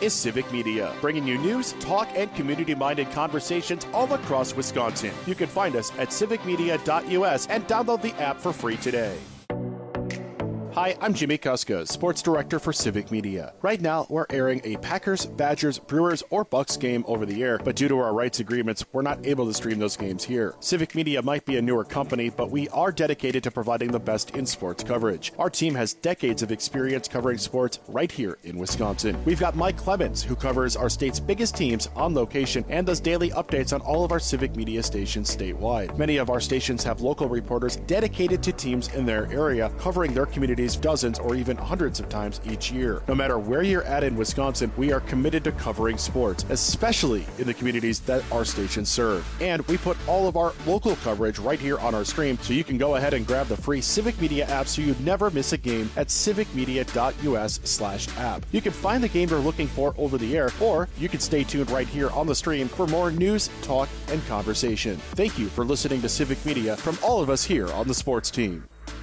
is Civic Media, bringing you news, talk, and community-minded conversations all across Wisconsin. You can find us at civicmedia.us and download the app for free today. Hi, I'm Jimmy Kuska, Sports Director for Civic Media. Right now, we're airing a Packers, Badgers, Brewers, or Bucks game over the air, but due to our rights agreements, we're not able to stream those games here. Civic Media might be a newer company, but we are dedicated to providing the best in sports coverage. Our team has decades of experience covering sports right here in Wisconsin. We've got Mike Clemens, who covers our state's biggest teams on location and does daily updates on all of our Civic Media stations statewide. Many of our stations have local reporters dedicated to teams in their area, covering their communities dozens or even hundreds of times each year. No matter where you're at in Wisconsin, we are committed to covering sports, especially in the communities that our stations serve. And we put all of our local coverage right here on our stream, so you can go ahead and grab the free Civic Media app so you never miss a game at civicmedia.us/app. You can find the game you're looking for over the air, or you can stay tuned right here on the stream for more news, talk, and conversation. Thank you for listening to Civic Media from all of us here on the sports team.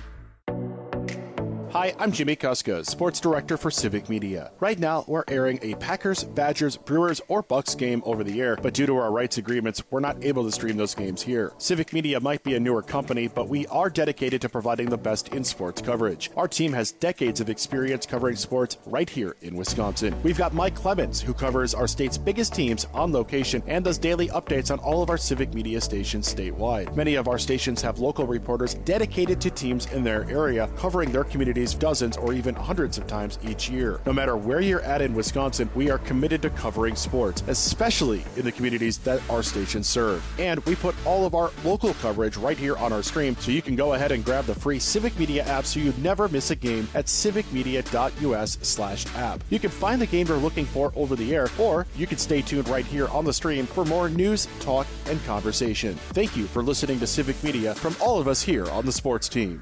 Hi, I'm Jimmy Kuska, Sports Director for Civic Media. Right now, we're airing a Packers, Badgers, Brewers, or Bucks game over the air, but due to our rights agreements, we're not able to stream those games here. Civic Media might be a newer company, but we are dedicated to providing the best in sports coverage. Our team has decades of experience covering sports right here in Wisconsin. We've got Mike Clemens, who covers our state's biggest teams on location and does daily updates on all of our Civic Media stations statewide. Many of our stations have local reporters dedicated to teams in their area, covering their communities dozens or even hundreds of times each year. No matter where you're at in Wisconsin, we are committed to covering sports, especially in the communities that our stations serve. And we put all of our local coverage right here on our stream, so you can go ahead and grab the free Civic Media app so you never miss a game at civicmedia.us/app. You can find the game you're looking for over the air, or you can stay tuned right here on the stream for more news, talk, and conversation. Thank you for listening to Civic Media from all of us here on the sports team.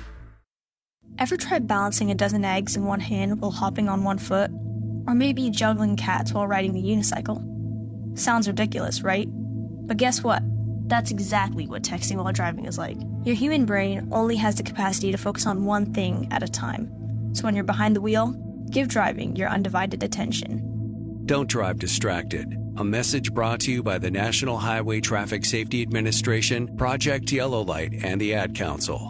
Ever tried balancing a dozen eggs in one hand while hopping on one foot? Or maybe juggling cats while riding the unicycle? Sounds ridiculous, right? But guess what? That's exactly what texting while driving is like. Your human brain only has the capacity to focus on one thing at a time. So when you're behind the wheel, give driving your undivided attention. Don't drive distracted. A message brought to you by the National Highway Traffic Safety Administration, Project Yellow Light, and the Ad Council.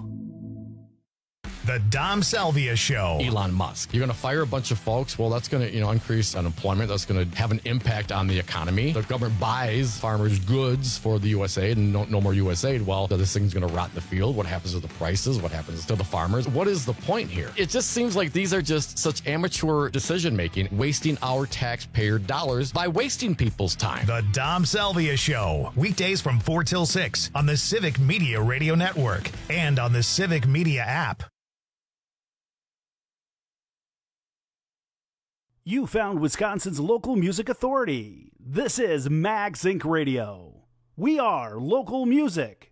The Dom Salvia Show. Elon Musk. You're going to fire a bunch of folks. Well, that's going to, increase unemployment. That's going to have an impact on the economy. The government buys farmers' goods for the USAID and no more USAID. Well, this thing's going to rot in the field. What happens to the prices? What happens to the farmers? What is the point here? It just seems like these are just such amateur decision-making, wasting our taxpayer dollars by wasting people's time. The Dom Salvia Show. Weekdays from 4 till 6 on the Civic Media Radio Network and on the Civic Media app. You found Wisconsin's local music authority. This is MagSync Radio. We are local music.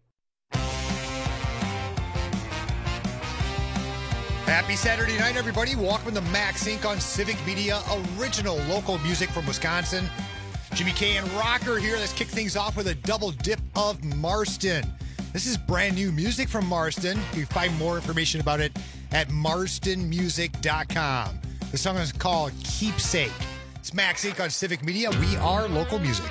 Happy Saturday night, everybody. Welcome to MagSync on Civic Media, original local music from Wisconsin. Jimmy K and Rocker here. Let's kick things off with a double dip of Marston. This is brand new music from Marston. You can find more information about it at marstonmusic.com. The song is called Keepsake. It's MagSync on Civic Media. We are local music.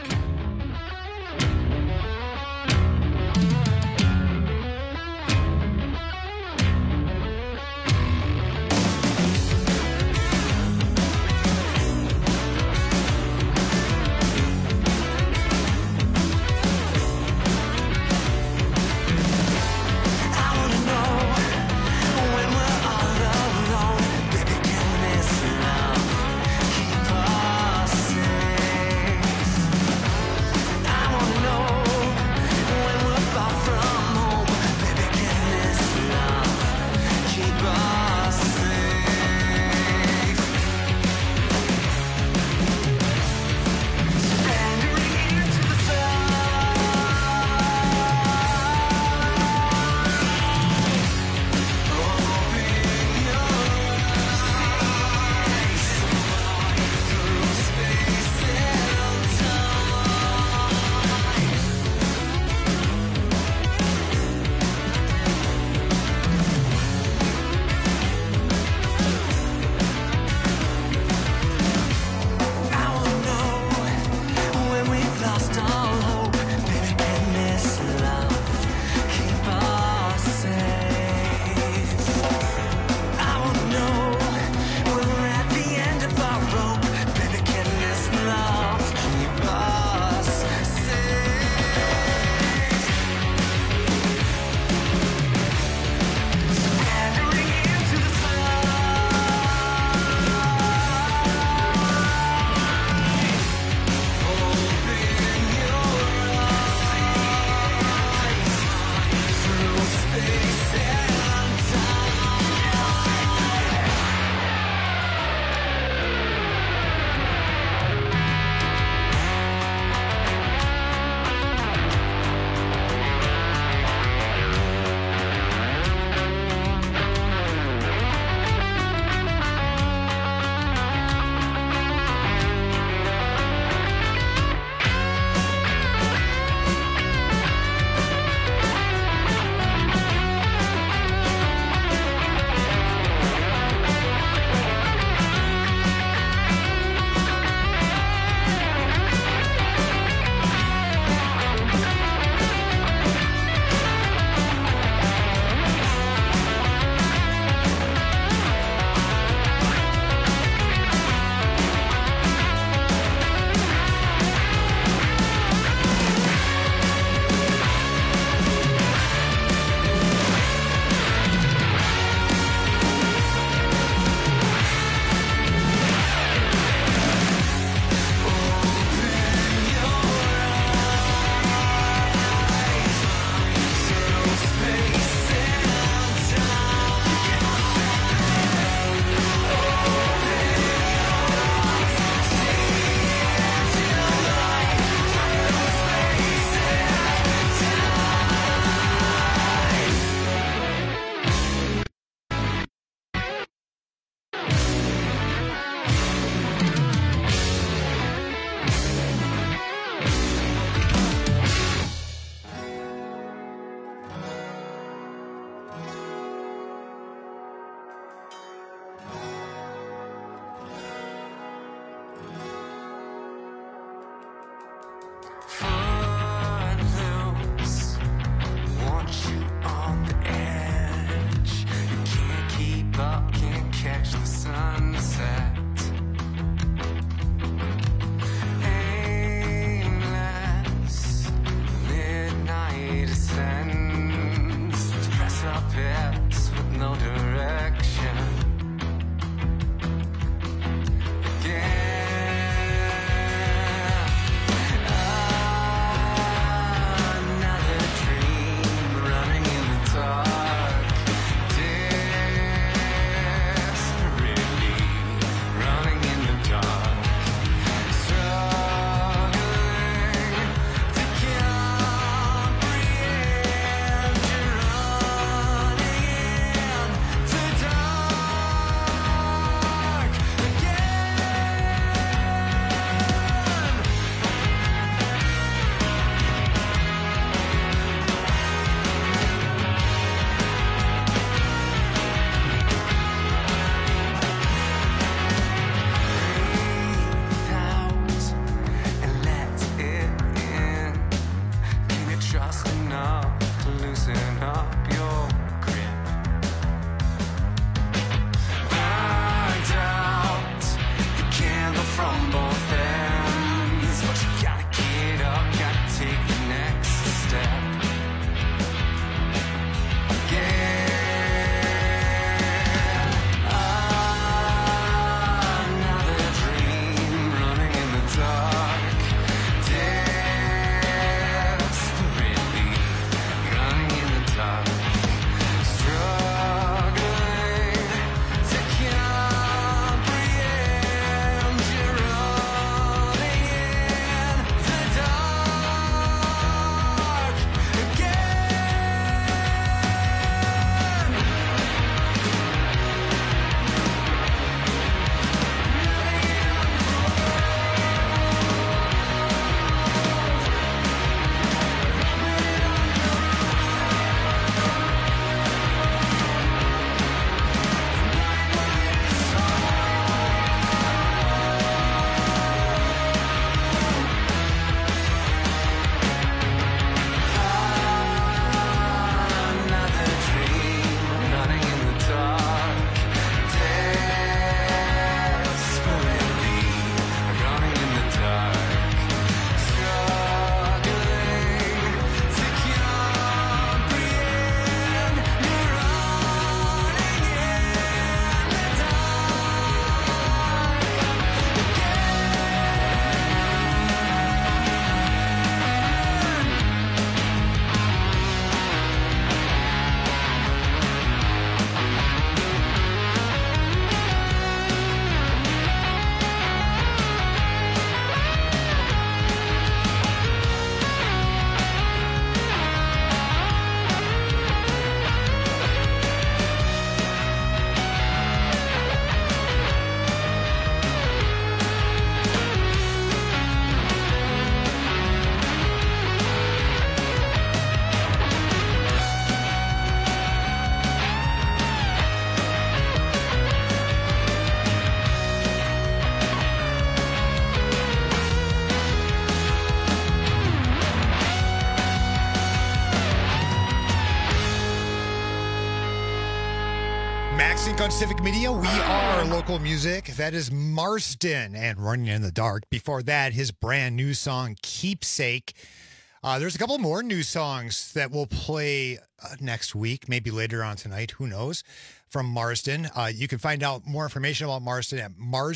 on Civic Media. We are local music. That is Marston and Running in the Dark. Before that, his brand new song, Keepsake. There's a couple more new songs that we'll play next week, maybe later on tonight. Who knows? From Marston. You can find out more information about Marston at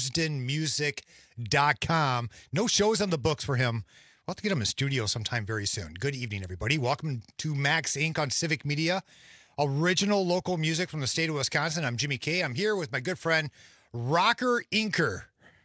marsdenmusic.com. No shows on the books for him. We'll have to get him in studio sometime very soon. Good evening, everybody. Welcome to Max Inc. on Civic Media. Original local music from the state of Wisconsin. I'm Jimmy K. I'm here with my good friend, Rocker Inker.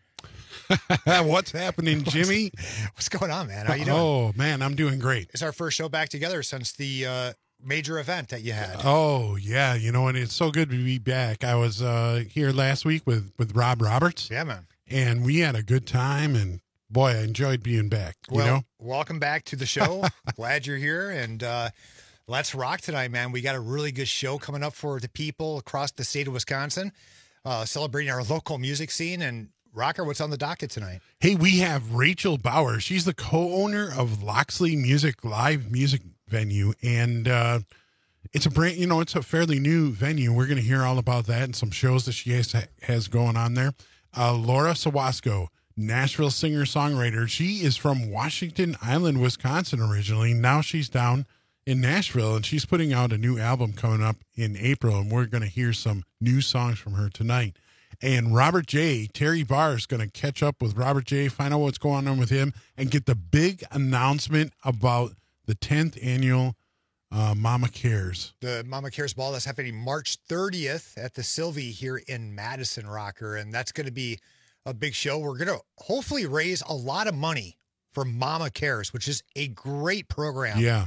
What's happening, Jimmy? What's going on, man? How you doing? Oh, man, I'm doing great. It's our first show back together since the major event that you had. Oh, yeah. You know, and it's so good to be back. I was here last week with Rob Roberts. Yeah, man. And we had a good time, and boy, I enjoyed being back. Well, you know? Welcome back to the show. Glad you're here, and let's rock tonight, man. We got a really good show coming up for the people across the state of Wisconsin, celebrating our local music scene. And Rocker, what's on the docket tonight? Hey, we have Rachel Bauer. She's the co-owner of Loxley Music Live Music Venue, and it's it's a fairly new venue. We're going to hear all about that and some shows that she has going on there. Laura Sawasco, Nashville singer-songwriter. She is from Washington Island, Wisconsin originally. Now she's down in Nashville, and she's putting out a new album coming up in April, and we're going to hear some new songs from her tonight. And Robert J., Terry Barr is going to catch up with Robert J., find out what's going on with him, and get the big announcement about the 10th annual Mama Cares. The Mama Cares Ball that's happening March 30th at the Sylvie here in Madison, Rocker, and that's going to be a big show. We're going to hopefully raise a lot of money for Mama Cares, which is a great program. Yeah.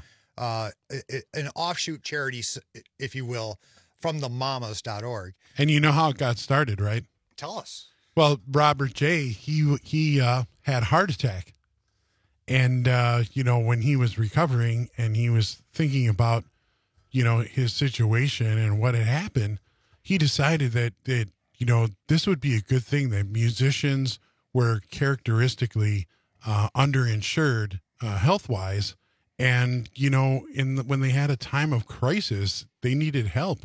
An offshoot charity, if you will, from the mamas.org. And you know how it got started, right? Tell us. Well, Robert J., he had a heart attack. And, when he was recovering and he was thinking about, his situation and what had happened, he decided that this would be a good thing that musicians were characteristically underinsured health-wise. And, when they had a time of crisis, they needed help.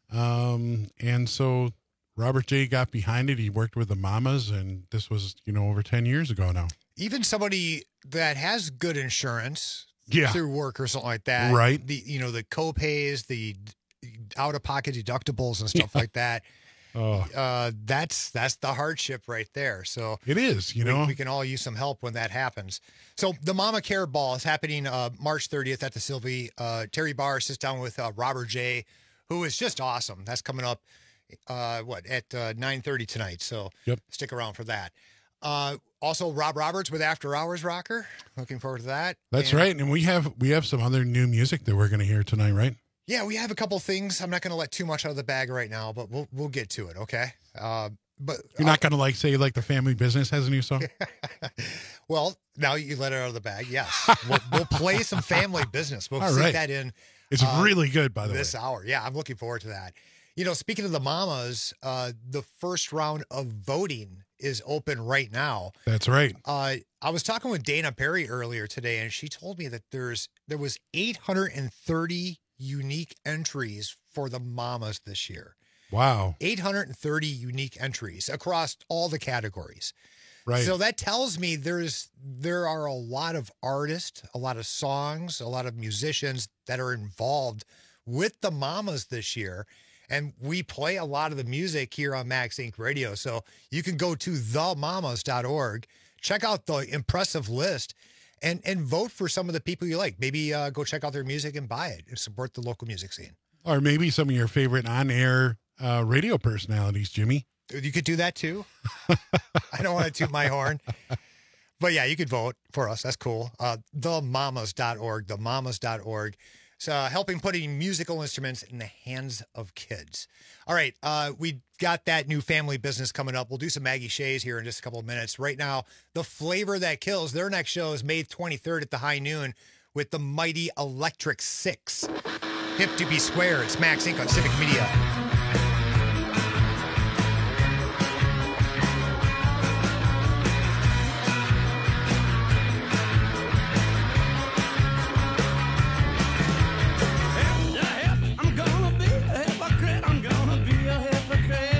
And so Robert J. got behind it. He worked with the Mamas, and this was, over 10 years ago now. Even somebody that has good insurance through work or something like that. Right. The co-pays, the out-of-pocket deductibles and stuff like that. Oh, that's the hardship right there. So it is, we can all use some help when that happens. So the Mama Care Ball is happening March 30th at the Sylvie. Terry Barr sits down with Robert J., who is just awesome. That's coming up at 9:30 tonight. So Stick around for that. Also, Rob Roberts with After Hours Rocker. Looking forward to that. That's right. And we have some other new music that we're going to hear tonight, right? Yeah, we have a couple things. I'm not going to let too much out of the bag right now, but we'll get to it, okay? But you're not going to say the Family Business has a new song? Well, now you let it out of the bag. Yes, we'll play some Family Business. We'll stick that in. It's really good, by the way. This hour, yeah, I'm looking forward to that. Speaking of the Mamas, the first round of voting is open right now. That's right. I was talking with Dana Perry earlier today, and she told me that there was 830 unique entries for the Mamas this year. Wow. 830 unique entries across all the categories. Right. So that tells me there are a lot of artists, a lot of songs, a lot of musicians that are involved with the Mamas this year. And we play a lot of the music here on Max Inc. Radio. So you can go to themamas.org, check out the impressive list, and vote for some of the people you like. Maybe go check out their music and buy it and support the local music scene. Or maybe some of your favorite on-air radio personalities, Jimmy. You could do that too. I don't want to toot my horn. But yeah, you could vote for us. That's cool. Themamas.org, themamas.org. It's helping putting musical instruments in the hands of kids. All right, we got that new Family Business coming up. We'll do some Maggie Shays here in just a couple of minutes. Right now, The Flavor That Kills, their next show is May 23rd at the High Noon with the mighty Electric Six. Hip to be square. It's Max Inc. on Civic Media. I'm gonna be a hypocrite.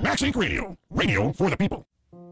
Max Inc. Radio. Radio for the people.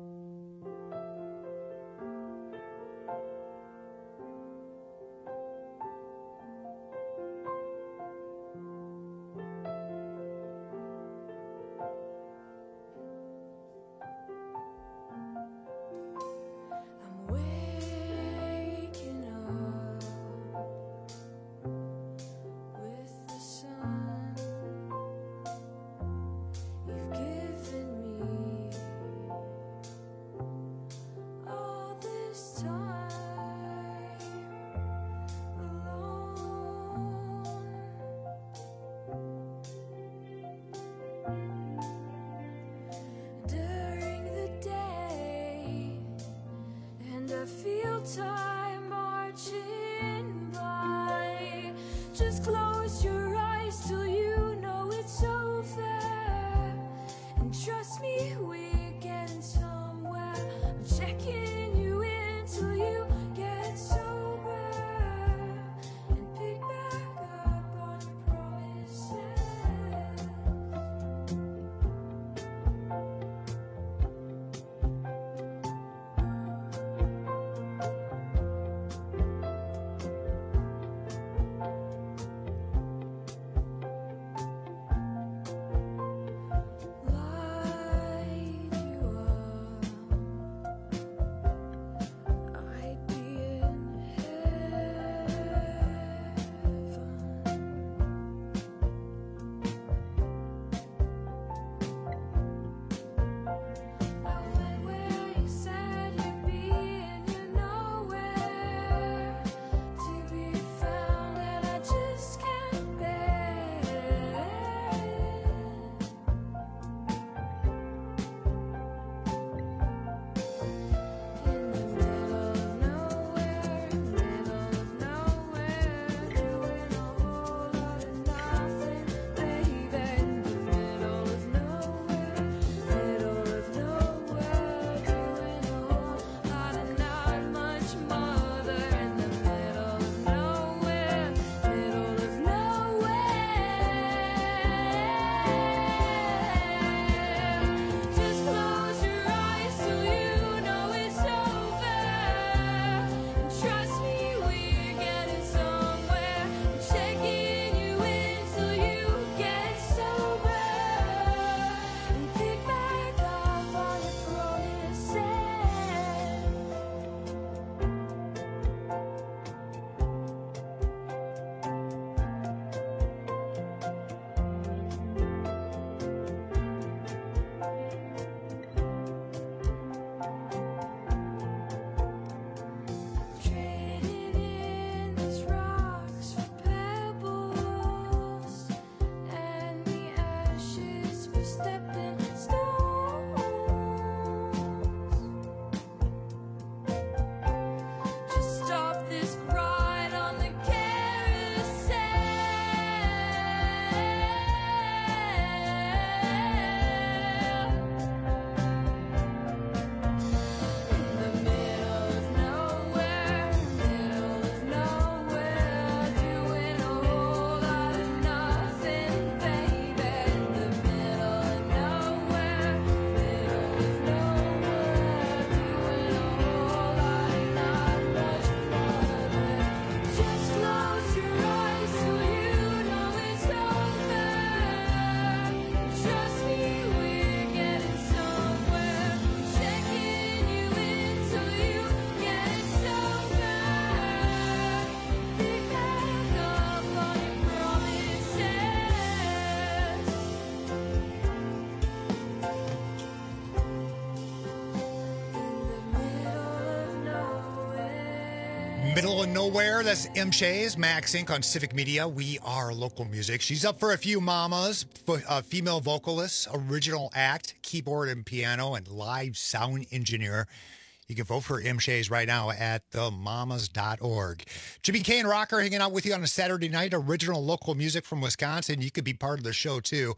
Middle of nowhere. That's M. Shays, Max Inc. on Civic Media. We are local music. She's up for a few mamas, female vocalist, original act, keyboard and piano, and live sound engineer. You can vote for M. Shays right now at themamas.org. Jimmy K and Rocker hanging out with you on a Saturday night. Original local music from Wisconsin. You could be part of the show, too.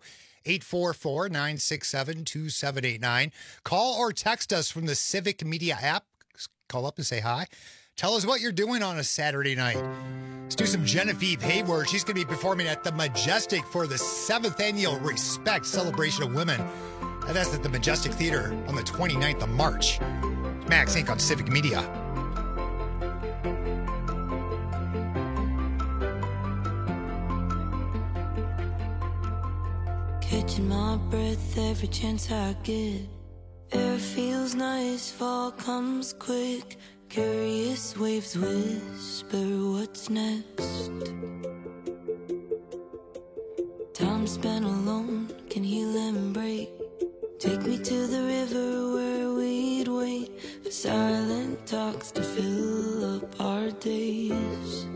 844-967-2789. Call or text us from the Civic Media app. Call up and say hi. Tell us what you're doing on a Saturday night. Let's do some Genevieve Hayward. She's going to be performing at the Majestic for the 7th Annual Respect Celebration of Women. And that's at the Majestic Theater on the 29th of March. Max Inc. on Civic Media. Catching my breath every chance I get. Air feels nice, fall comes quick. Curious waves whisper what's next. Time spent alone can heal and break. Take me to the river where we'd wait for silent talks to fill up our days.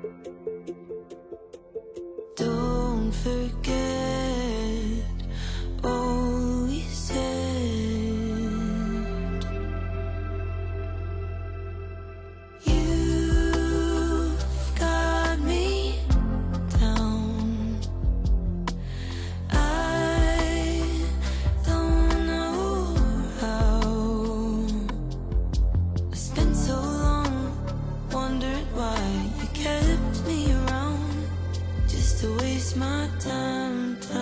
Don't forget all we said. You've got me down. I don't know how. I spent so long, wondered why you kept me around, just to waste my time.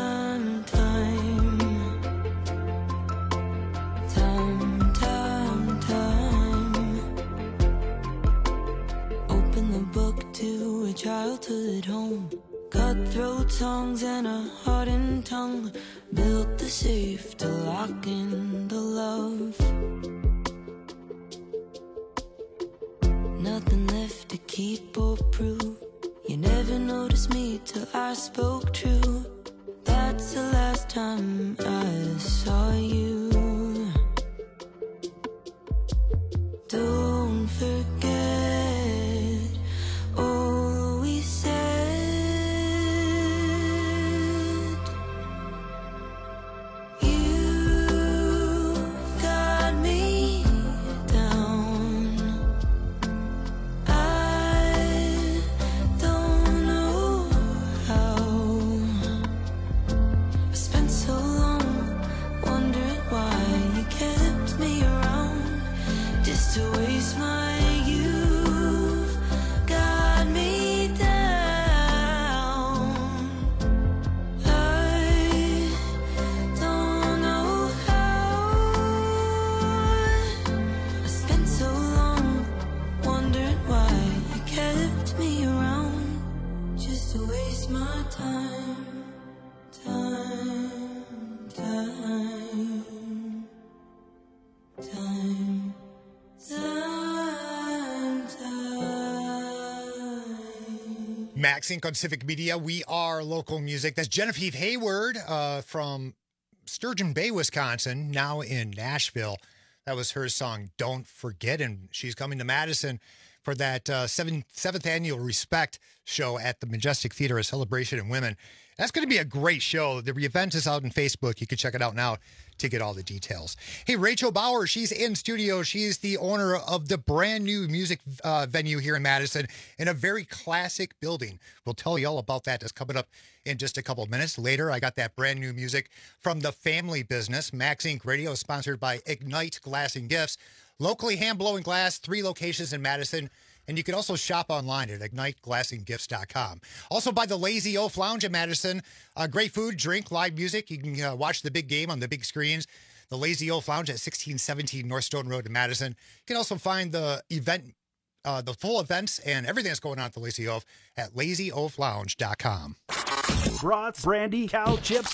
Open the book to a childhood home. Cutthroat songs and a hardened tongue. Built the safe to lock in the love. Nothing left to keep or prove. You never noticed me till I spoke true. That's the last time I saw you. Don't forget all we said. You've got me down. I don't know how. I spent so long wondering why you kept me around, just to waste my youth. Got me down. I don't know how. I spent so long wondering why you kept me around, just to waste my time. Max Inc. on Civic Media. We are local music. That's Genevieve Hayward from Sturgeon Bay, Wisconsin, now in Nashville. That was her song, Don't Forget. And she's coming to Madison for that seventh annual Respect show at the Majestic Theater, a celebration of women. That's going to be a great show. The event is out on Facebook. You can check it out now to get all the details. Hey, Rachel Bauer, she's in studio. She's the owner of the brand new music venue here in Madison in a very classic building. We'll tell you all about that. That's coming up in just a couple of minutes. Later, I got that brand new music from the family business. Max Inc. Radio is sponsored by Ignite Glass and Gifts. Locally hand-blowing glass, 3 locations in Madison. And you can also shop online at IgniteGlassandGifts.com. Also by the Lazy Oaf Lounge in Madison. Great food, drink, live music. You can watch the big game on the big screens. The Lazy Oaf Lounge at 1617 North Stone Road in Madison. You can also find the event, the full events and everything that's going on at the Lazy Oaf at LazyOafLounge.com. Brats, brandy, cow chips,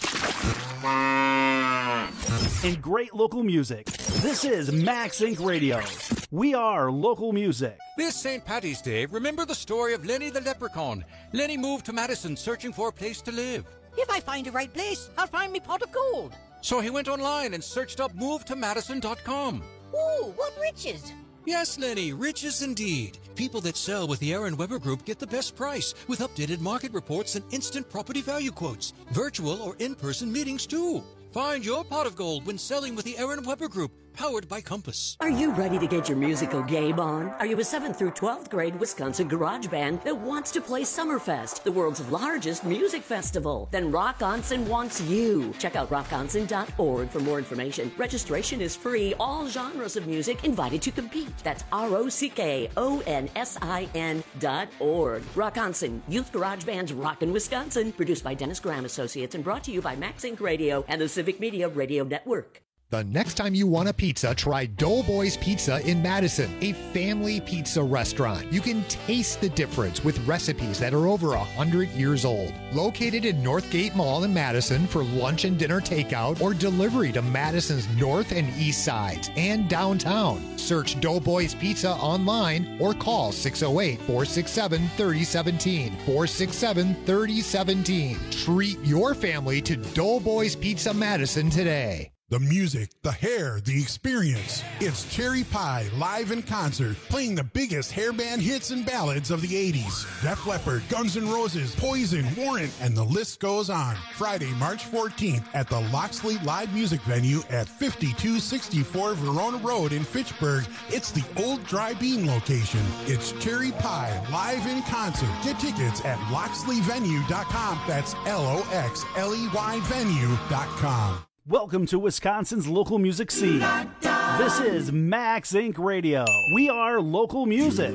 and great local music. This is Max Inc. Radio. We are local music. This St. Paddy's Day, remember the story of Lenny the Leprechaun. Lenny moved to Madison searching for a place to live. If I find the right place, I'll find me pot of gold. So he went online and searched up movetomadison.com. Ooh, what riches! Yes, Lenny, riches indeed. People that sell with the Aaron Weber Group get the best price with updated market reports and instant property value quotes. Virtual or in-person meetings, too. Find your pot of gold when selling with the Aaron Weber Group. powered by Compass. Are you ready to get your musical game on? Are you a 7th through 12th grade Wisconsin garage band that wants to play Summerfest, the world's largest music festival? Then Rockonson wants you. Check out rockonson.org for more information. Registration is free. All genres of music invited to compete. That's ROCKONSIN.org. Rockonson, Youth Garage Band's Rockin' Wisconsin. Produced by Dennis Graham Associates and brought to you by Max Inc. Radio and the Civic Media Radio Network. The next time you want a pizza, try Doughboys Pizza in Madison, a family pizza restaurant. You can taste the difference with recipes that are over 100 years old. Located in Northgate Mall in Madison for lunch and dinner takeout or delivery to Madison's north and east sides and downtown. Search Doughboys Pizza online or call 608-467-3017. 467-3017. Treat your family to Doughboys Pizza Madison today. The music, the hair, the experience. It's Cherry Pie live in concert, playing the biggest hair band hits and ballads of the 80s. Def Leppard, Guns N' Roses, Poison, Warrant, and the list goes on. Friday, March 14th at the Loxley Live Music Venue at 5264 Verona Road in Fitchburg. It's the old Dry Bean location. It's Cherry Pie live in concert. Get tickets at loxleyvenue.com. That's LOXLEY venue.com. Welcome to Wisconsin's local music scene. This is Max Inc. Radio. We are local music.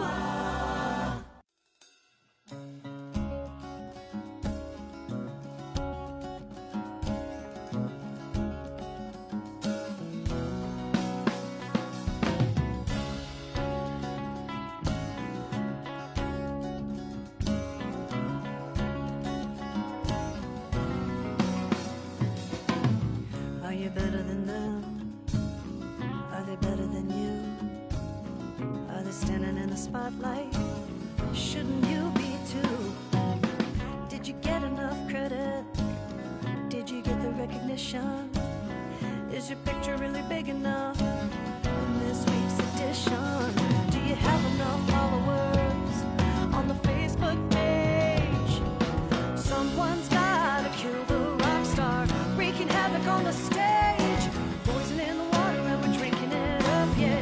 Spotlight, shouldn't you be too? Did you get enough credit? Did you get the recognition? Is your picture really big enough in this week's edition? Do you have enough followers on the Facebook page? Someone's gotta kill the rock star, wreaking havoc on the stage, poison in the water and we're drinking it up, yeah.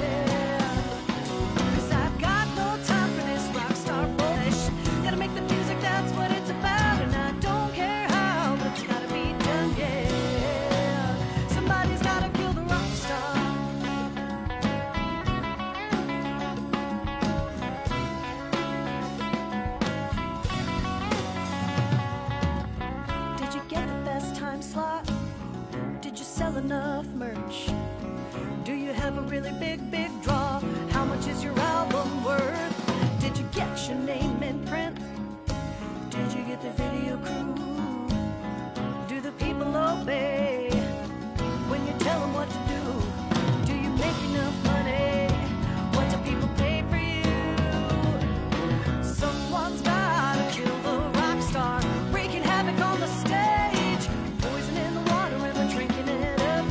Enough merch? Do you have a really big draw? How much is your album worth? Did you get your name in print? Did you get the video crew? Do the people obey when you tell them what to do? Do you make enough money? What do people pay for you? Someone's gotta kill the rock star, wreaking havoc on the stage, poison in the water and we're drinking it.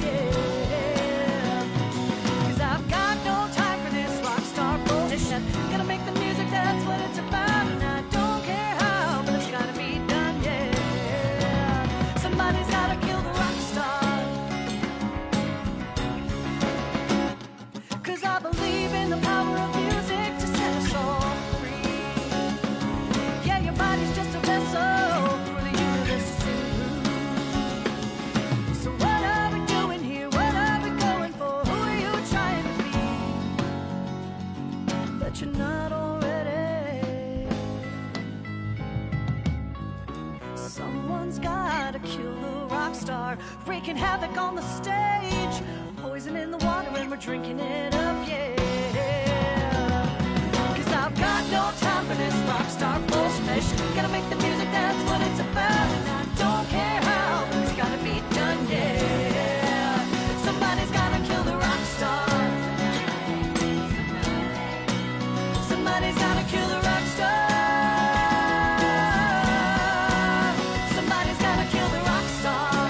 Gotta make the music, that's what it's about. And I don't care how, but it's gotta be done, yeah. Somebody's gotta kill the rock star. 'Cause I believe in the power of music to set us all free. Yeah, your body's just a vessel for the universe to soothe. So what are we doing here? What are we going for? Who are you trying to be? But you're not already. Someone's gotta kill the rock star, wreaking havoc on the stage, poison in the water and we're drinking it up, yeah. 'Cause I've got no time for this rock star bullshit. Gotta make the music, that's what it's about. And I don't care how, but it's gotta be done, yeah. Somebody's gotta kill the rock star. Somebody's gotta kill the rock star. Somebody's gotta kill the rock star.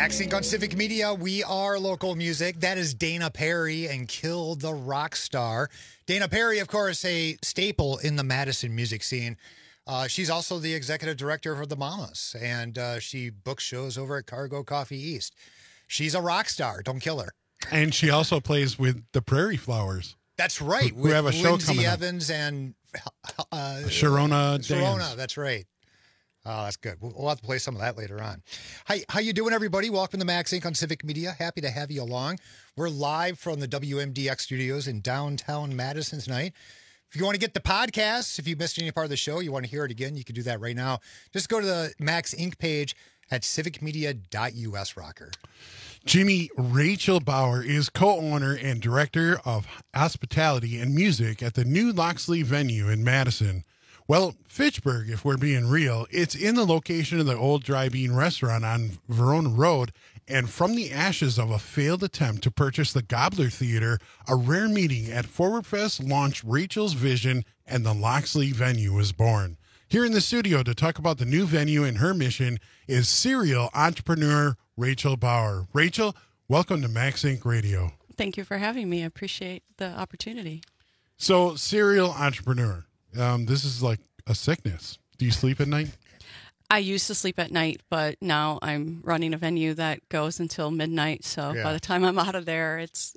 Max Inc. on Civic Media. We are local music. That is Dana Perry and Kill the Rock Star. Dana Perry, of course, a staple in the Madison music scene. She's also the executive director for the Mamas, and she books shows over at Cargo Coffee East. She's a rock star. Don't kill her. And she also plays with the Prairie Flowers. That's right. Who have a show Lindsay coming up. Evans and Sharona Dance. Sharona, that's right. Oh, that's good. We'll have to play some of that later on. Hi, how you doing, everybody? Welcome to Max Inc. on Civic Media. Happy to have you along. We're live from the WMDX studios in downtown Madison tonight. If you want to get the podcast, if you missed any part of the show, you want to hear it again, you can do that right now. Just go to the Max Inc. page at civicmedia.us, Rocker. Jimmy, Rachel Bauer is co-owner and director of hospitality and music at the new Loxley venue in Madison. Well, Fitchburg, if we're being real, it's in the location of the old Dry Bean restaurant on Verona Road, and from the ashes of a failed attempt to purchase the Gobbler Theater, a rare meeting at Forward Fest launched Rachel's vision, and the Loxley venue was born. Here in the studio to talk about the new venue and her mission is serial entrepreneur Rachel Bauer. Rachel, welcome to Max Inc. Radio. Thank you for having me. I appreciate the opportunity. So, serial entrepreneur. This is like a sickness. Do you sleep at night? I used to sleep at night, but now I'm running a venue that goes until midnight. So by the time I'm out of there, it's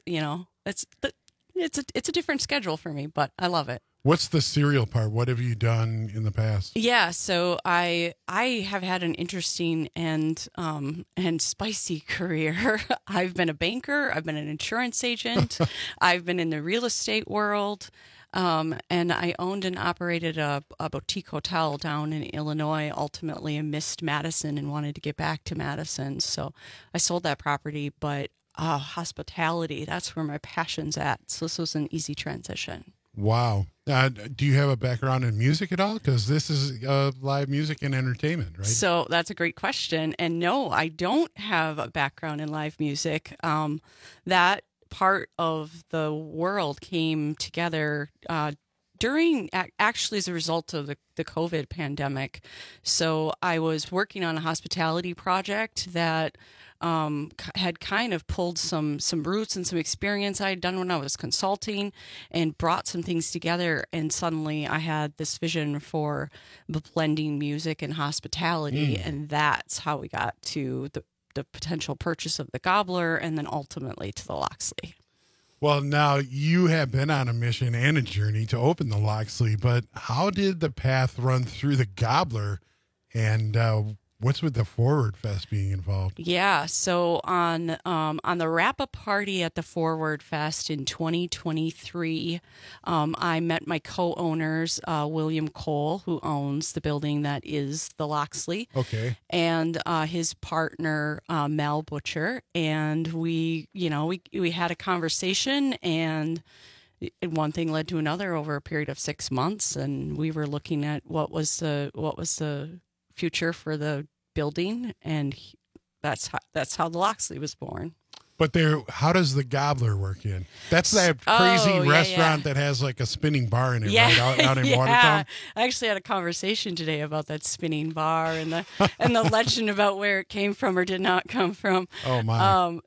a different schedule for me, but I love it. What's the serial part? What have you done in the past? Yeah, so I have had an interesting and spicy career. I've been a banker. I've been an insurance agent. I've been in the real estate world. And I owned and operated a boutique hotel down in Illinois. Ultimately, I missed Madison and wanted to get back to Madison. So I sold that property, but hospitality, that's where my passion's at. So this was an easy transition. Wow. Do you have a background in music at all? Because this is live music and entertainment, right? So that's a great question. And no, I don't have a background in live music. That part of the world came together actually as a result of the COVID pandemic. So I was working on a hospitality project that had kind of pulled some roots and some experience I had done when I was consulting and brought some things together. And suddenly I had this vision for blending music and hospitality. And that's how we got to the potential purchase of the Gobbler and then ultimately to the Loxley. Well, now you have been on a mission and a journey to open the Loxley, but how did the path run through the Gobbler, and what's with the Forward Fest being involved? Yeah, so on the wrap-up party at the Forward Fest in 2023, I met my co-owners, William Cole, who owns the building that is the Loxley, and his partner, Mel Butcher, and we had a conversation, and one thing led to another over a period of 6 months, and we were looking at what was the future for the building, and that's how the Loxley was born. But how does the Gobbler work in? That's that crazy restaurant that has like a spinning bar in it, right? Out in Watertown. I actually had a conversation today about that spinning bar and the legend about where it came from or did not come from. Oh my!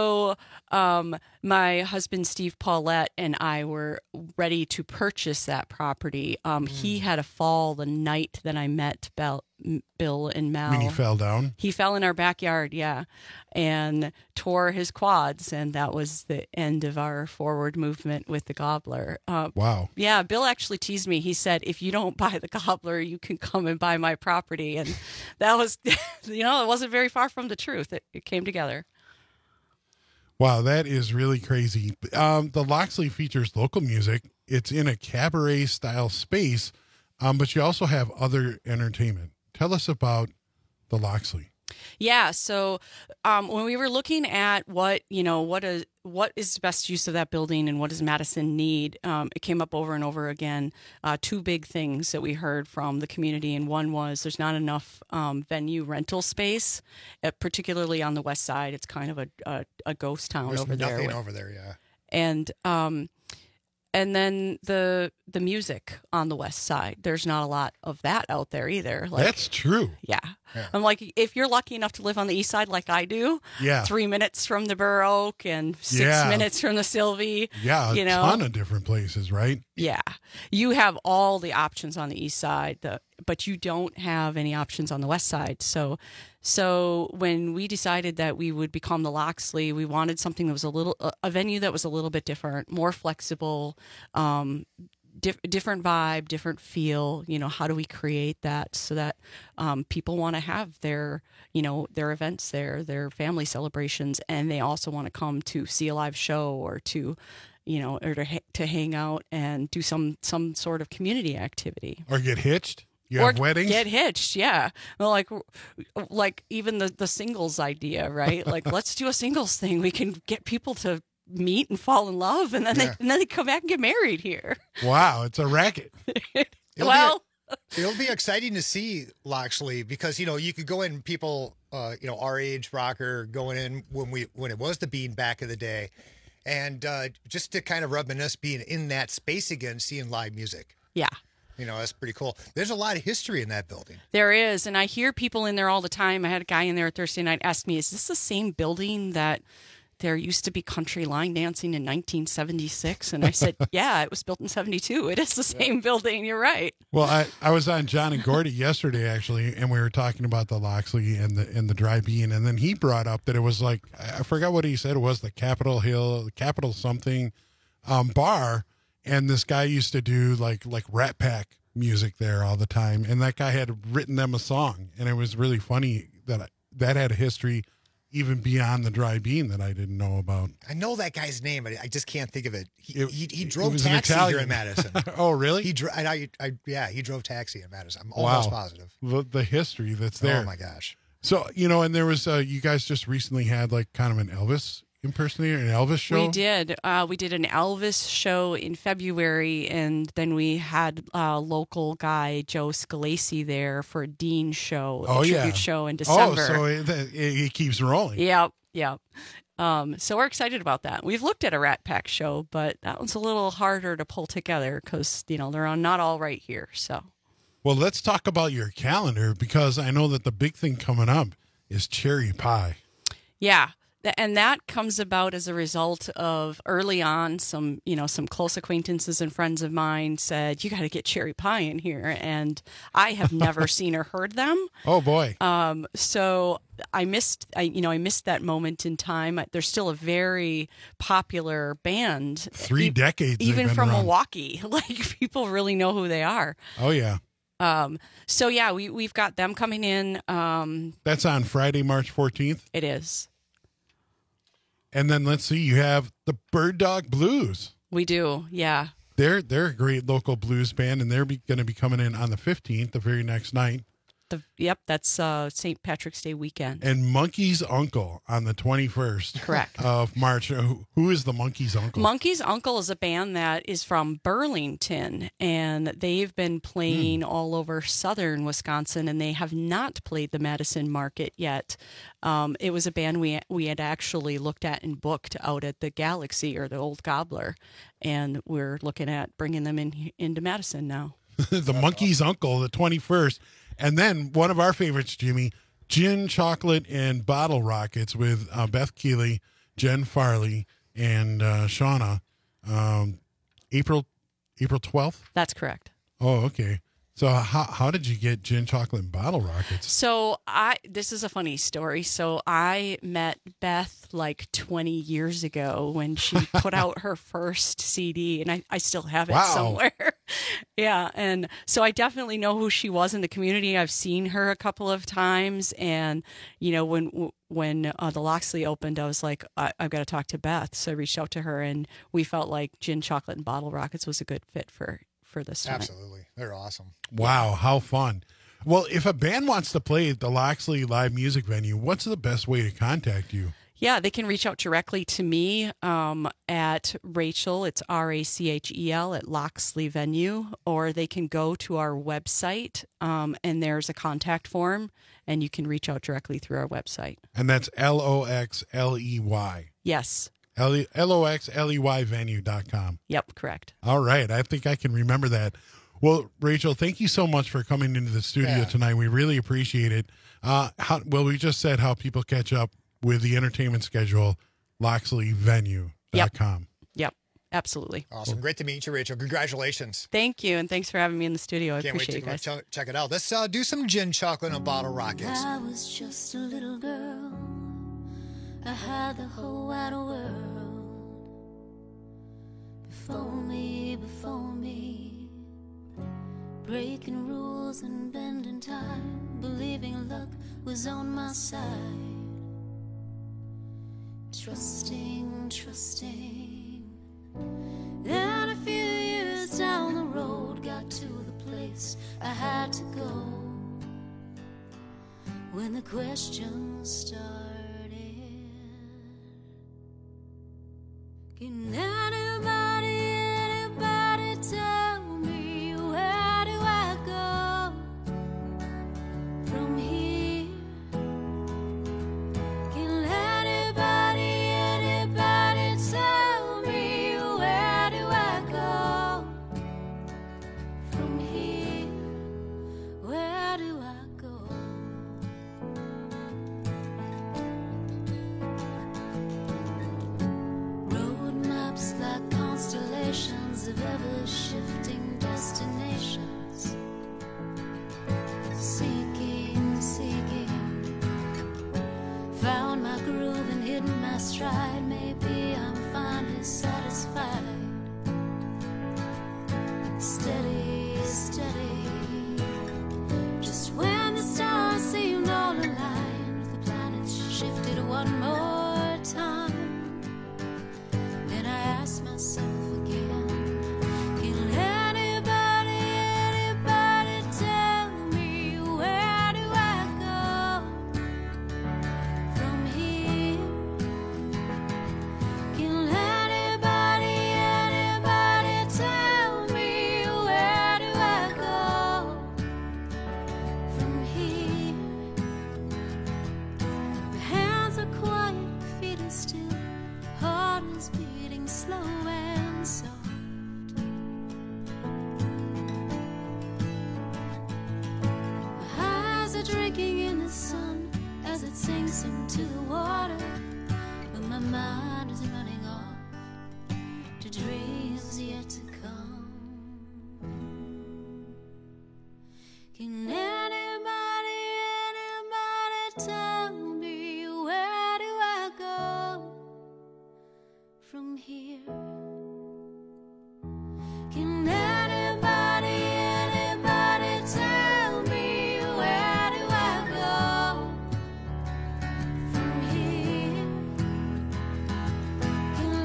My husband Steve Paulette and I were ready to purchase that property. He had a fall the night that I met Bill and Mel. I mean, he fell down? He fell in our backyard, and tore his quads, and that was the end of our forward movement with the Gobbler. Wow. Yeah, Bill actually teased me. He said, if you don't buy the Gobbler, you can come and buy my property. And that was, it wasn't very far from the truth. It came together. Wow, that is really crazy. The Loxley features local music. It's in a cabaret-style space, but you also have other entertainment. Tell us about the Loxley. Yeah, so when we were looking at what is the best use of that building and what does Madison need, it came up over and over again. Two big things that we heard from the community, and one was there's not enough venue rental space, particularly on the west side. It's kind of a ghost town over there. There's nothing over there, yeah. And And then the music on the west side, there's not a lot of that out there either. Like, that's true. Yeah. I'm like, if you're lucky enough to live on the east side like I do, 3 minutes from the Burr Oak and 6 minutes from the Sylvie. Yeah, a ton of different places, right? Yeah. You have all the options on the east side, but you don't have any options on the west side. So when we decided that we would become the Loxley, we wanted something that was a venue that was a little bit different, more flexible, different vibe, different feel. How do we create that so that people want to have their events there, their family celebrations, and they also want to come to see a live show or to to hang out and do some sort of community activity or get hitched. You have weddings? Get hitched, yeah. Well, like even the singles idea, right? Like, let's do a singles thing. We can get people to meet and fall in love, and then they come back and get married here. Wow, it's a racket. It'll be exciting to see Loxley because you could go in, people our age, rocker, going in when it was the Bean back in the day, and just to kind of reminisce being in that space again, seeing live music. Yeah. That's pretty cool. There's a lot of history in that building. There is, and I hear people in there all the time. I had a guy in there Thursday night ask me, is this the same building that there used to be country line dancing in 1976? And I said, yeah, it was built in 72. It is the same building. You're right. Well, I was on John and Gordy yesterday, actually, and we were talking about the Loxley and the Dry Bean, and then he brought up that it was like, I forgot what he said it was, the Capitol Hill, Capitol something bar. And this guy used to do like Rat Pack music there all the time. And that guy had written them a song. And it was really funny that had a history even beyond the Dry Bean that I didn't know about. I know that guy's name, but I just can't think of it. He drove taxi here in Madison. Oh, really? He drove taxi in Madison. I'm almost positive. The history that's there. Oh, my gosh. So, and there was, you guys just recently had like kind of an Elvis impersonator, an Elvis show? We did. We did an Elvis show in February, and then we had local guy Joe Scalesi there for a Dean show, a tribute show in December. Oh, so it keeps rolling. Yep. So we're excited about that. We've looked at a Rat Pack show, but that one's a little harder to pull together because, they're not all right here. So, well, let's talk about your calendar because I know that the big thing coming up is cherry pie. Yeah. And that comes about as a result of early on, some close acquaintances and friends of mine said, you got to get cherry pie in here. And I have never seen or heard them. Oh, boy. So I missed that moment in time. They're still a very popular band. 3 decades. Even from around. Milwaukee. Like, people really know who they are. Oh, yeah. So, yeah, we've got them coming in. That's on Friday, March 14th? It is. And then let's see, you have the Bird Dog Blues. We do, yeah. They're a great local blues band, and they're going to be coming in on the 15th, the very next night. That's St. Patrick's Day weekend. And Monkey's Uncle on the 21st Correct. of March. Who is the Monkey's Uncle? Monkey's Uncle is a band that is from Burlington, and they've been playing all over southern Wisconsin, and they have not played the Madison market yet. It was a band we had actually looked at and booked out at the Galaxy or the Old Gobbler, and we're looking at bringing them into Madison now. The Monkey's Uncle, the 21st. And then one of our favorites, Jimmy, Gin, Chocolate, and Bottle Rockets with Beth Keeley, Jen Farley, and Shauna. April 12th? That's correct. Oh, okay. So how did you get Gin, Chocolate, and Bottle Rockets? So this is a funny story. So I met Beth like 20 years ago when she put out her first CD, and I still have it somewhere. Yeah, and so I definitely know who she was in the community. I've seen her a couple of times, and when the Loxley opened, I was like, I've got to talk to Beth. So I reached out to her, and we felt like Gin, Chocolate, and Bottle Rockets was a good fit for this time. Absolutely. They're awesome. Wow, how fun. Well, if a band wants to play at the Loxley Live Music Venue, what's the best way to contact you? Yeah, they can reach out directly to me at Rachel, it's Rachel at Loxley Venue, or they can go to our website and there's a contact form, and you can reach out directly through our website. And that's Loxley. Yes. LOXLEYvenue.com. Yep, correct. All right. I think I can remember that. Well, Rachel, thank you so much for coming into the studio tonight. We really appreciate it. We just said how people catch up with the entertainment schedule, LoxleyVenue.com. Yep, absolutely. Awesome. Great to meet you, Rachel. Congratulations. Thank you, and thanks for having me in the studio. I Can't wait appreciate to it, guys. check it out. Let's do some gin, chocolate, and a bottle rockets. I was just a little girl. I had the whole wide world before me. Breaking rules and bending time, believing luck was on my side. Trusting. Then a few years down the road, got to the place I had to go. When the questions started, can anybody tell me where do I go from here? Can anybody tell me where do I go from here? Where do I go? Road maps like constellations of ever-shifting destinations. Seeking, found my groove and hidden my stride. Maybe I'm finally satisfied. Steady, just when the stars seemed all aligned, the planets shifted one more time. Then I asked myself again, can anybody tell me where do I go from here? Can anybody tell me where do I go from here? The hands are quiet, the feet are still, heart is beating slow and soft. My eyes are drinking in the sun as it sinks into the water, but my mind is running off to dreams yet to come. Can anybody tell me where do I go from here? Can anybody tell me where do I go from here? Can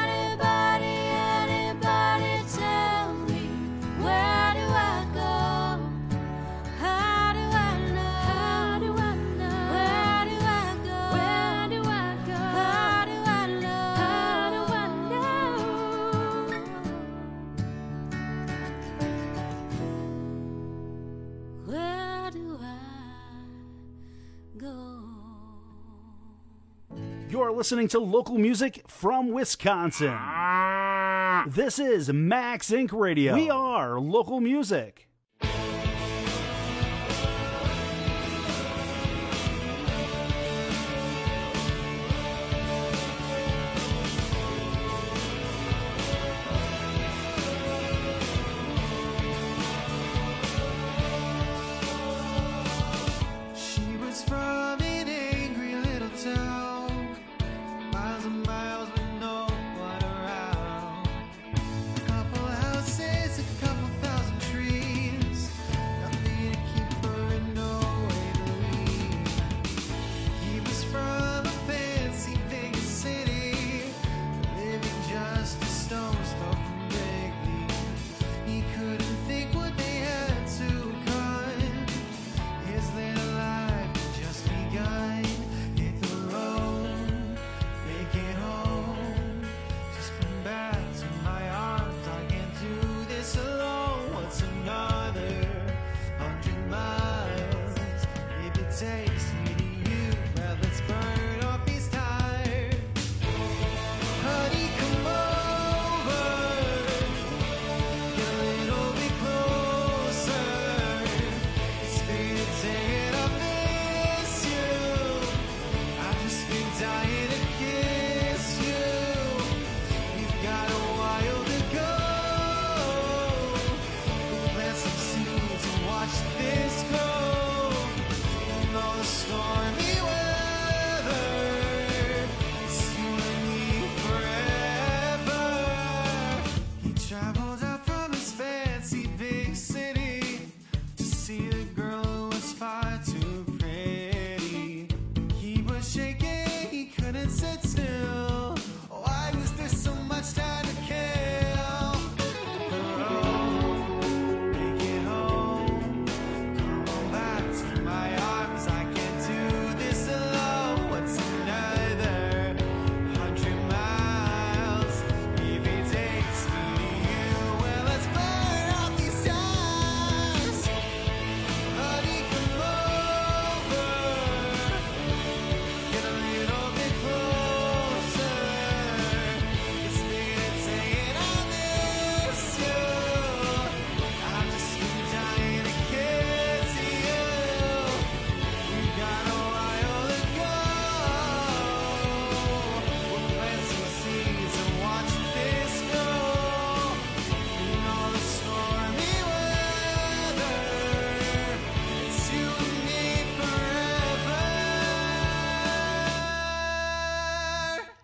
anybody tell me where do I go? How do I know? Where do I go? Where do I go? How do I know? Where do I go? You're listening to local music from Wisconsin. This is Max Inc. Radio. We are local music. She was from an angry little town, miles and miles with no one around. A couple houses, a couple thousand trees.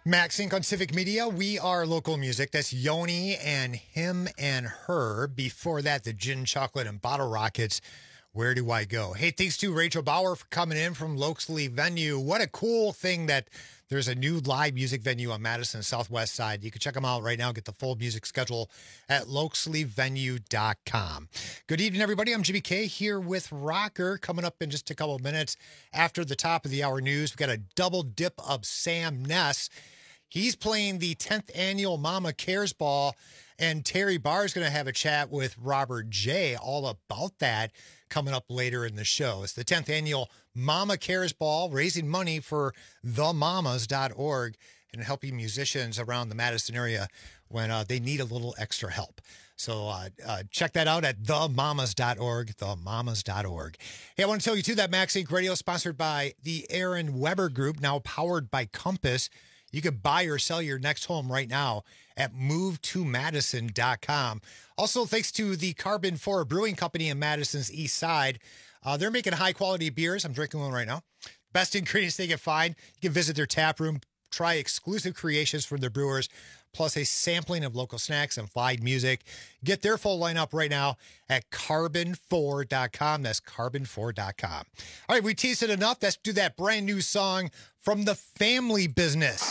Max Inc. on Civic Media. We are local music. That's Yoni and Him and Her. Before that, the Gin, Chocolate, and Bottle Rockets. Where do I go? Hey, thanks to Rachel Bauer for coming in from Loxley Venue. What a cool thing that there's a new live music venue on Madison Southwest side. You can check them out right now. Get the full music schedule at loxleyvenue.com. Good evening, everybody. I'm Jimmy K here with Rocker. Coming up in just a couple of minutes after the top of the hour news, we've got a double dip of Sam Ness. He's playing the 10th annual Mama Cares Ball, and Terry Barr is going to have a chat with Robert J. all about that coming up later in the show. It's the 10th annual Mama Cares Ball, raising money for themamas.org and helping musicians around the Madison area when they need a little extra help. So check that out at themamas.org, themamas.org. Hey, I want to tell you, too, that Max Inc. Radio is sponsored by the Aaron Weber Group, now powered by Compass. You can buy or sell your next home right now at movetomadison.com. Also, thanks to the Carbon 4 Brewing Company in Madison's East Side. They're making high-quality beers. I'm drinking one right now. Best ingredients they can find. You can visit their tap room, try exclusive creations from their brewers, plus a sampling of local snacks and live music. Get their full lineup right now at carbon4.com. That's carbon4.com. All right, we teased it enough. Let's do that brand new song from The Family Business.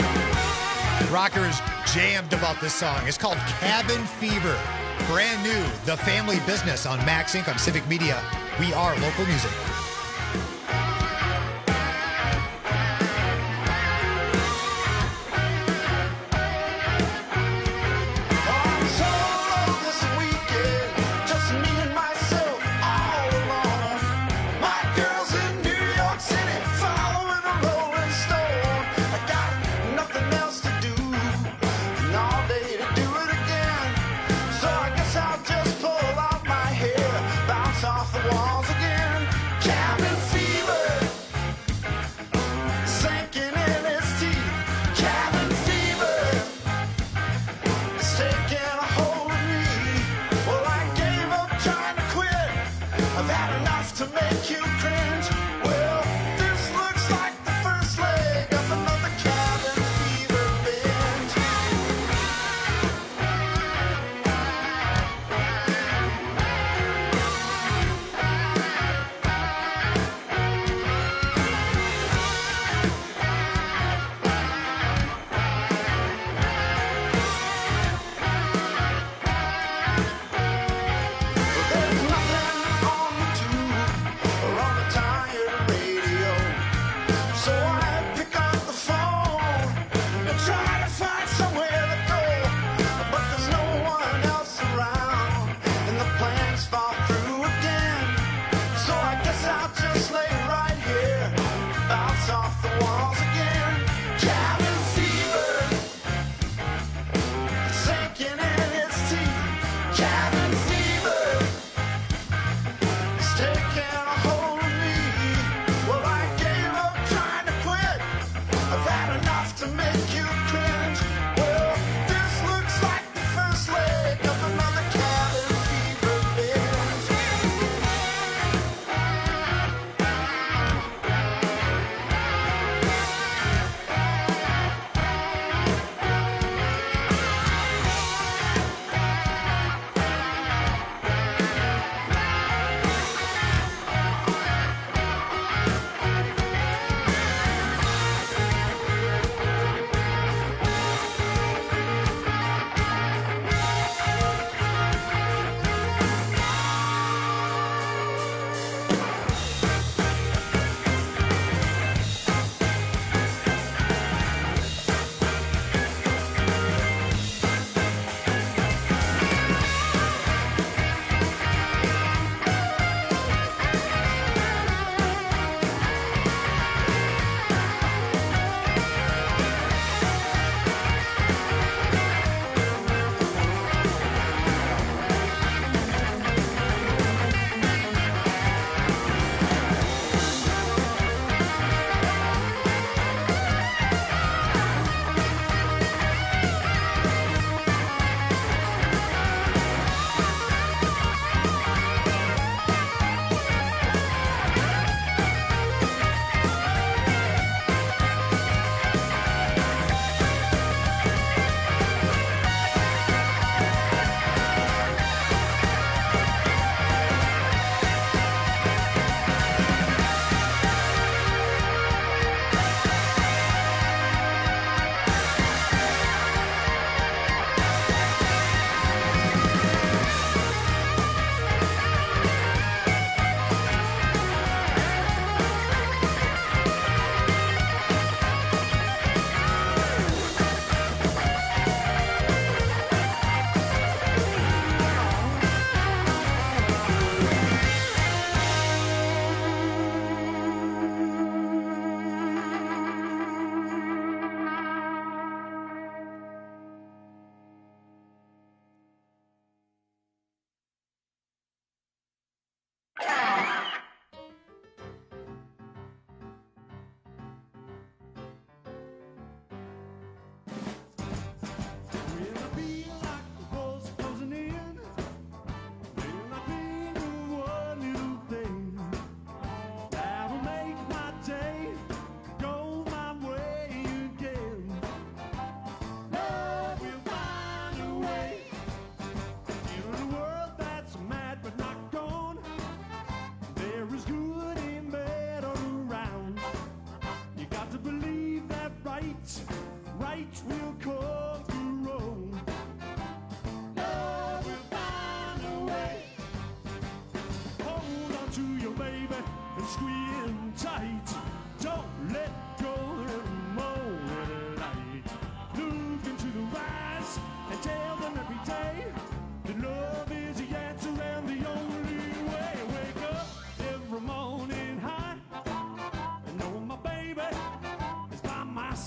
Rocker is jammed about this song. It's called Cabin Fever. Brand new, The Family Business on Max Inc. on Civic Media. We are local music. Off the walls again.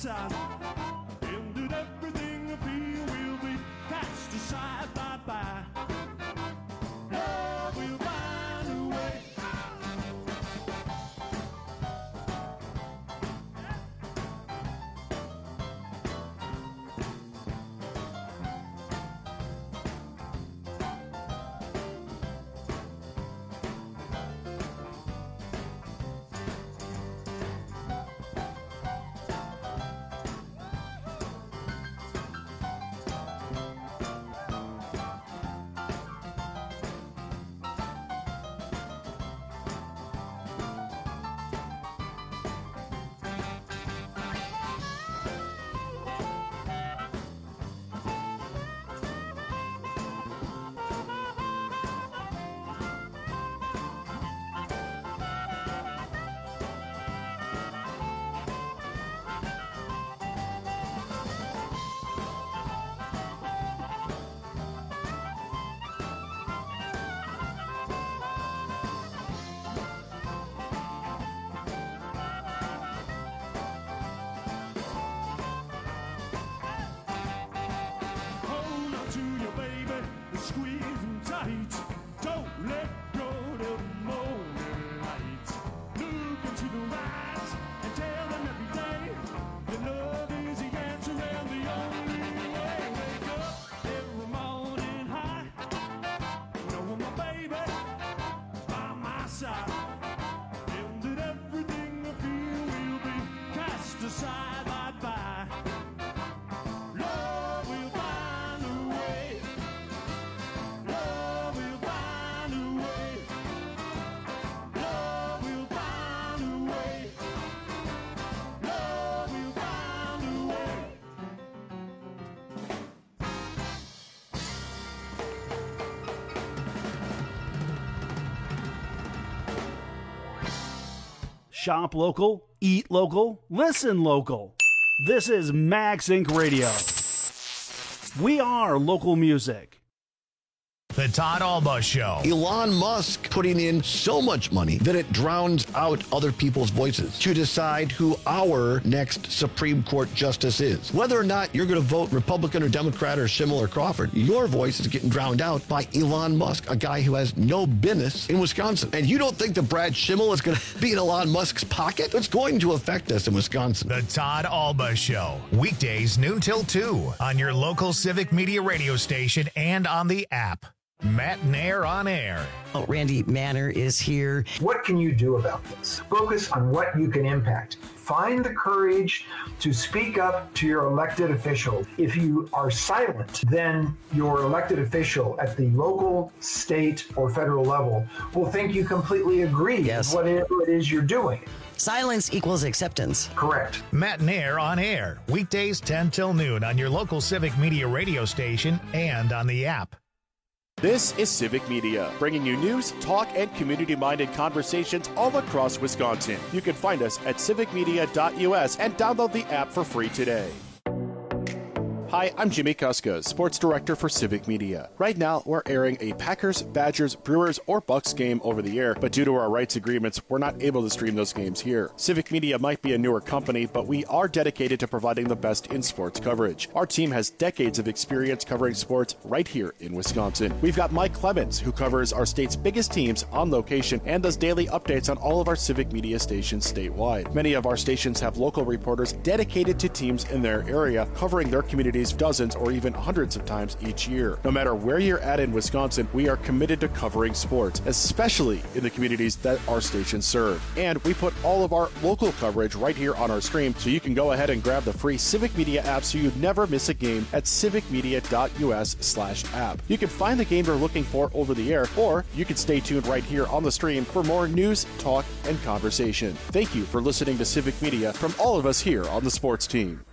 side. Ended everything I feel will be cast aside. Bye-bye. Love will find a way. Squeeze them tight. Don't let go till the morning light. Look into the eyes and tell them every day that love is the answer and the only way. Wake up every morning high, knowing my baby is by my side. And that everything I feel will be cast aside. Bye-bye. Love will find a way. Love will find a way. Love will find a way. Love will find a way. Shop local, eat local, listen local. This is Max Inc. Radio. We are local music. The Todd Alba Show. Elon Musk putting in so much money that it drowns out other people's voices to decide who our next Supreme Court justice is. Whether or not you're going to vote Republican or Democrat or Schimmel or Crawford, your voice is getting drowned out by Elon Musk, a guy who has no business in Wisconsin. And you don't think that Brad Schimmel is going to be in Elon Musk's pocket? It's going to affect us in Wisconsin. The Todd Alba Show. Weekdays noon till 2 on your local Civic Media radio station and on the app. Matt Nair on air. Oh, Randy Manner is here. What can you do about this? Focus on what you can impact. Find the courage to speak up to your elected official. If you are silent, then your elected official at the local, state, or federal level will think you completely agree with whatever it is you're doing. Silence equals acceptance. Correct. Matt Nair on air. Weekdays 10 till noon on your local Civic Media radio station and on the app. This is Civic Media, bringing you news, talk, and community-minded conversations all across Wisconsin. You can find us at civicmedia.us and download the app for free today. Hi, I'm Jimmy Kuska, Sports Director for Civic Media. Right now, we're airing a Packers, Badgers, Brewers, or Bucks game over the air, but due to our rights agreements, we're not able to stream those games here. Civic Media might be a newer company, but we are dedicated to providing the best in sports coverage. Our team has decades of experience covering sports right here in Wisconsin. We've got Mike Clemens, who covers our state's biggest teams on location and does daily updates on all of our Civic Media stations statewide. Many of our stations have local reporters dedicated to teams in their area, covering their communities dozens or even hundreds of times each year. No matter where you're at in Wisconsin, we are committed to covering sports, especially in the communities that our stations serve. And we put all of our local coverage right here on our stream, so you can go ahead and grab the free Civic Media app so you never miss a game at civicmedia.us/app. You can find the game you're looking for over the air, or you can stay tuned right here on the stream for more news, talk, and conversation. Thank you for listening to Civic Media from all of us here on the sports team.